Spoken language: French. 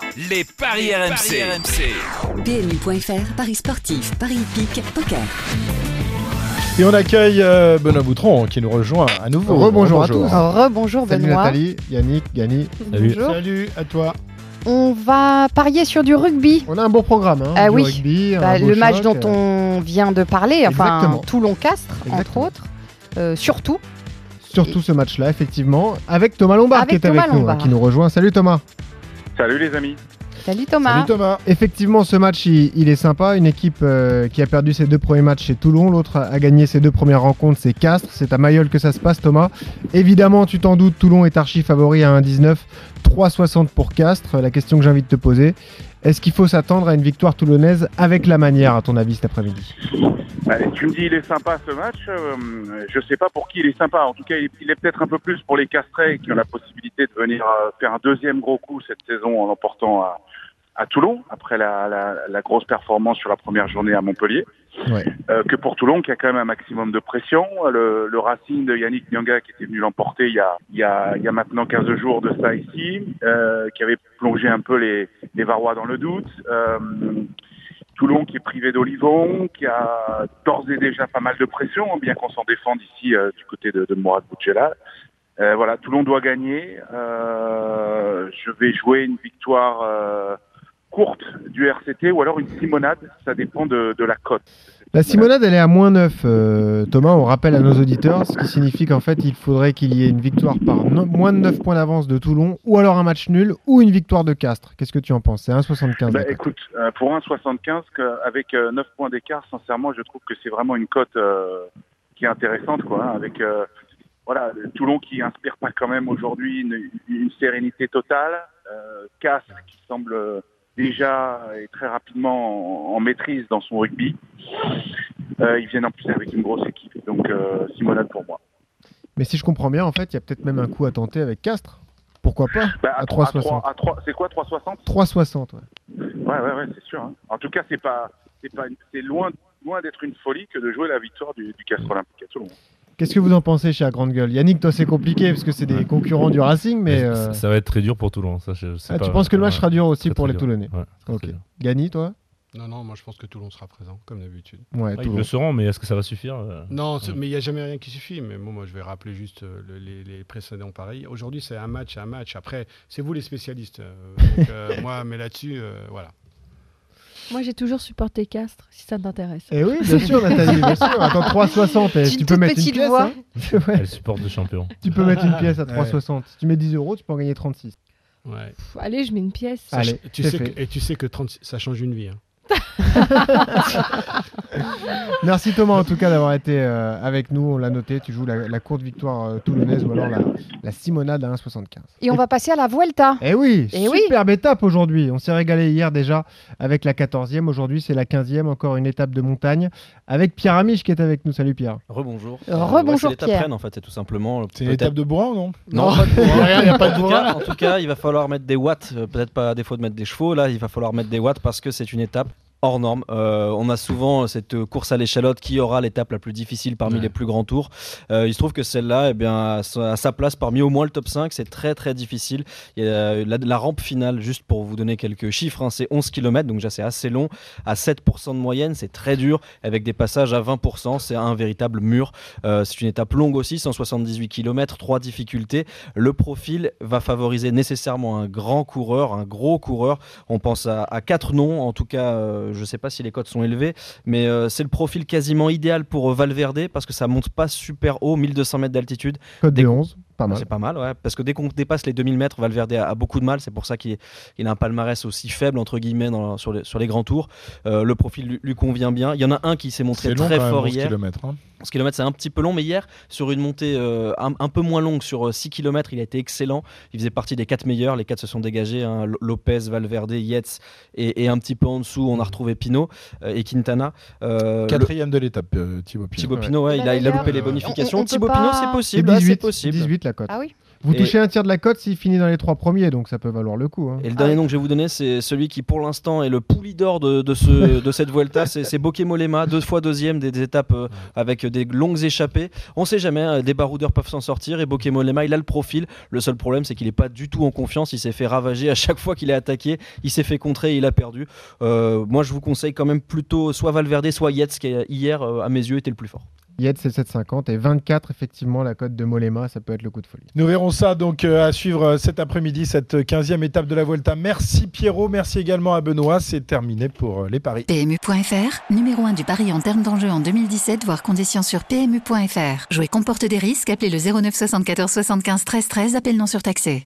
Les paris RMC. PMU.fr, paris sportif, paris hippique, poker. Et on accueille Benoît Boutron qui nous rejoint à nouveau. Rebonjour à tous. Rebonjour Salut Benoît. Nathalie, Yannick, Gany. Bonjour. Salut à toi. On va parier sur du rugby. On a un bon programme. Du oui. rugby, Le match dont on vient de parler, Exactement. Toulon-Castres, Exactement. entre autres. Surtout. Surtout ce match-là, effectivement, avec Thomas Lombard qui est Thomas avec nous, Lombard. qui nous rejoint. Salut Thomas. Salut les amis. Salut Thomas. Salut Thomas. Effectivement, ce match, il est sympa. Une équipe qui a perdu ses 2 premiers matchs chez Toulon. L'autre a gagné ses 2 premières rencontres, c'est Castres. C'est à Mayol que ça se passe, Thomas. Évidemment, tu t'en doutes, Toulon est archi favori à 1,19, 3,60 pour Castres. La question que j'ai envie de te poser, est-ce qu'il faut s'attendre à une victoire toulonnaise avec la manière, à ton avis, cet après-midi ? Tu me dis il est sympa ce match. Je sais pas pour qui il est sympa. En tout cas, il est peut-être un peu plus pour les Castrais qui ont la possibilité de venir faire un deuxième gros coup cette saison en l'emportant à Toulon après la grosse performance sur la première journée à Montpellier. Ouais. Que pour Toulon qui a quand même un maximum de pression. Le Racing de Yannick Nyanga qui était venu l'emporter il y a maintenant 15 jours de ça ici, qui avait plongé un peu les Varois dans le doute. Toulon qui est privé d'Olivon, qui a d'ores et déjà pas mal de pression, bien qu'on s'en défende ici du côté de Mourad Boudjelal. Voilà, Toulon doit gagner. Je vais jouer une victoire courte du RCT ou alors une simonade, ça dépend de la cote. La simonade, elle est à moins 9, Thomas, on rappelle à nos auditeurs, ce qui signifie qu'en fait, il faudrait qu'il y ait une victoire par moins de 9 points d'avance de Toulon, ou alors un match nul, ou une victoire de Castres. Qu'est-ce que tu en penses ? C'est 1,75. Écoute, pour 1,75, avec 9 points d'écart, sincèrement, je trouve que c'est vraiment une cote qui est intéressante, quoi, avec Toulon qui inspire pas quand même aujourd'hui une sérénité totale, Castres qui semble déjà et très rapidement en maîtrise dans son rugby. Ils viennent en plus avec une grosse équipe, donc simonade pour moi. Mais si je comprends bien, en fait, il y a peut-être même un coup à tenter avec Castres. Pourquoi pas ? À 3,60. C'est quoi, 3,60 ? 3,60, ouais. Ouais, c'est sûr. Hein. En tout cas, c'est loin d'être une folie que de jouer la victoire du Castres Olympique à Toulon. Qu'est-ce que vous en pensez chez la Grande Gueule ? Yannick, toi, c'est compliqué parce que c'est des concurrents du Racing, mais... Ça va être très dur pour Toulon. Ça, tu penses que le match sera dur aussi pour les Toulonnais ? Ouais, Ok. Gany, toi ? Non, moi je pense que Toulon sera présent, comme d'habitude. Ouais, Ils le seront, mais est-ce que ça va suffire ? Non, mais il n'y a jamais rien qui suffit. Mais moi je vais rappeler juste les précédents pareils. Aujourd'hui, c'est un match. Après, c'est vous les spécialistes. Mais là-dessus, voilà. Moi, j'ai toujours supporté Castres, si ça t'intéresse. Eh oui, bien sûr, Nathalie, bien sûr. Attends, 3,60, tu peux mettre une pièce. Hein. Elle supporte le champion. Tu peux mettre une pièce à 3,60. Si tu mets 10 €, tu peux en gagner 36. Ouais. Allez, je mets une pièce. Allez, tu sais que 36, ça change une vie. Hein. Merci Thomas en tout cas d'avoir été avec nous, on l'a noté, tu joues la courte victoire toulonnaise ou alors la simonade à 1,75. Et on va passer à la Vuelta. Eh oui, superbe étape aujourd'hui, on s'est régalé hier déjà avec la 14e, aujourd'hui c'est la 15e, encore une étape de montagne avec Pierre Amiche qui est avec nous, salut Pierre. Rebonjour. Rebonjour c'est l'étape Pierre. Rennes en fait, c'est tout simplement. C'est une étape de bourrin, non ? Non, pas de bourrin. Il n'y a pas de bourrin. En tout cas, il va falloir mettre des watts, peut-être pas à défaut de mettre des chevaux, là il va falloir mettre des watts parce que c'est une étape hors norme. On a souvent cette course à l'échalote qui aura l'étape la plus difficile parmi les plus grands tours. Il se trouve que celle-là, a sa place parmi au moins le top 5. C'est très très difficile. Il y a la rampe finale, juste pour vous donner quelques chiffres, c'est 11 km, donc déjà c'est assez long. À 7% de moyenne, c'est très dur. Avec des passages à 20%, c'est un véritable mur. C'est une étape longue aussi, 178 km, 3 difficultés. Le profil va favoriser nécessairement un grand coureur, un gros coureur. On pense à 4 noms, en tout cas... je ne sais pas si les cotes sont élevées, mais c'est le profil quasiment idéal pour Valverde parce que ça monte pas super haut, 1200 mètres d'altitude. Cote de 11, pas mal. C'est pas mal, ouais, parce que dès qu'on dépasse les 2000 mètres, Valverde a beaucoup de mal, c'est pour ça qu'il a un palmarès aussi faible, entre guillemets, sur les grands tours. Le profil lui convient bien. Il y en a un qui s'est montré très fort hier. 11 km, hein. 11 km, c'est un petit peu long, mais hier, sur une montée un peu moins longue, sur 6 km, il a été excellent. Il faisait partie des 4 meilleurs. Les 4 se sont dégagés. Hein. Lopez, Valverde, Yates et un petit peu en dessous, on a retrouvé Pinot et Quintana. Quatrième de l'étape, Thibaut Pinot. Thibaut Pinot, il a loupé les bonifications. Thibaut Pinot, c'est possible. C'est 18, c'est possible. 18 la cote. Ah oui. Vous Et- touchez un tiers de la cote s'il finit dans les 3 premiers, donc ça peut valoir le coup. Hein. Et le dernier nom que je vais vous donner, c'est celui qui pour l'instant est le poulie d'or de cette Vuelta, c'est Bokeh-Mollema, 2 fois deuxième des étapes avec des longues échappées. On sait jamais, des baroudeurs peuvent s'en sortir et Bokeh-Mollema, il a le profil. Le seul problème, c'est qu'il n'est pas du tout en confiance, il s'est fait ravager à chaque fois qu'il est attaqué, il s'est fait contrer et il a perdu. Moi, je vous conseille quand même plutôt soit Valverde, soit Yates, qui hier, à mes yeux, était le plus fort. Yates, c'est 7,50 et 24, effectivement, la cote de Mollema, ça peut être le coup de folie. Nous verrons ça donc à suivre cet après-midi, cette 15e étape de la Vuelta. Merci Pierrot, merci également à Benoît. C'est terminé pour les paris. PMU.fr, numéro 1 du pari en termes d'enjeu en 2017, voire conditions sur PMU.fr. Jouer comporte des risques, appelez le 09 74 75 13 13, appel non surtaxé.